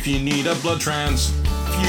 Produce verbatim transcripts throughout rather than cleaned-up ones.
you need a blood transfusion.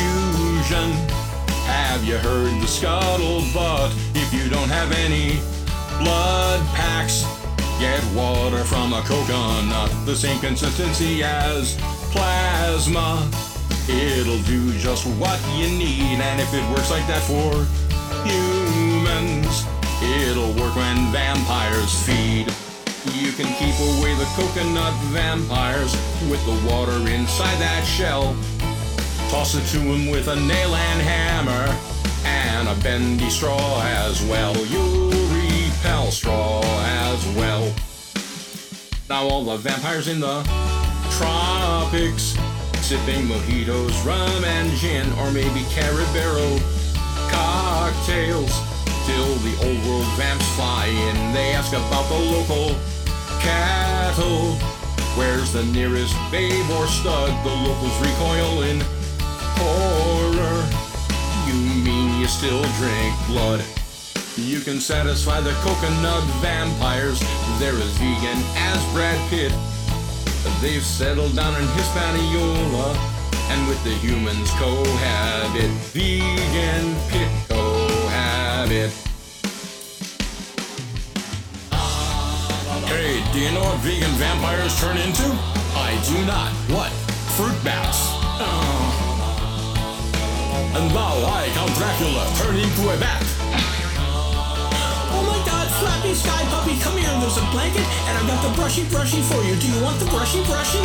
Have you heard the scuttlebutt? If you don't have any blood packs, get water from a coconut, the same consistency as plasma. It'll do just what you need, and if it works like that for humans, it'll work when vampires feed. You can keep away the coconut vampires with the water inside that shell. Toss it to them with a nail and hammer and a bendy straw as well. You'll repel straw as well. Now all the vampires in the tropics, sipping mojitos, rum and gin, or maybe Carabero cocktails, till the old world vamps fly in. They ask about the local cattle. Where's the nearest babe or stud? The locals recoil in horror. You mean you still drink blood? You can satisfy the coconut vampires. They're as vegan as Brad Pitt. They've settled down in Hispaniola, and with the humans cohabit. Vegan pit cohabit. Hey, do you know what vegan vampires turn into? I do not. What? Fruit bats. Oh. And now I, Count Dracula, turn into a bat. Oh my god, Flappy Sky Puppy, come here, there's a blanket, and I've got the brushy brushy for you. Do you want the brushy brushy?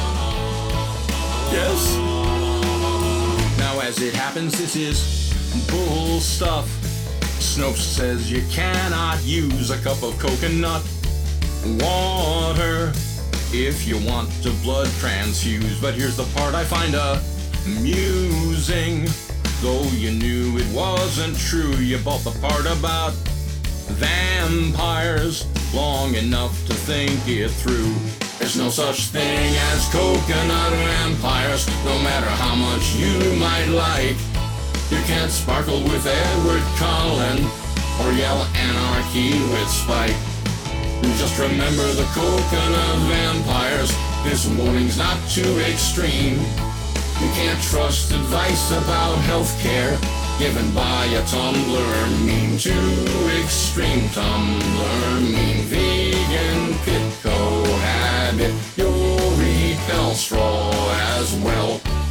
Yes? Now as it happens, this is bull stuff. Snopes says you cannot use a cup of coconut water if you want to blood transfuse. But here's the part I find amusing. Though you knew it wasn't true, you bought the part about vampires long enough to think it through. There's no such thing as coconut vampires, no matter how much you might like. You can't sparkle with Edward Cullen or yell anarchy with Spike. Just remember the coconut vampires. This warning's not too extreme. You can't trust advice about healthcare given by a Tumblr meme. Too extreme Tumblr meme. Vegan pit cohabit. You'll repel straw as well.